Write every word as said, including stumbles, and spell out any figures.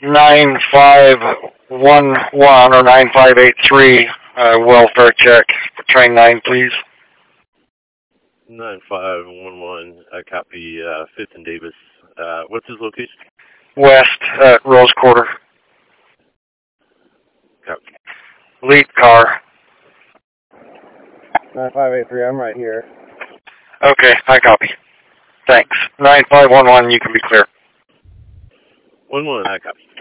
nine five one one or nine five eight three, uh, welfare check for train nine, please. nine five one one, I copy, uh, fifth and Davis. Uh, what's his location? West, uh, Rose Quarter. Copy. Lead car. nine five eight three, I'm right here. Okay, I copy. Thanks. nine five one one, you can be clear. one one, I copy.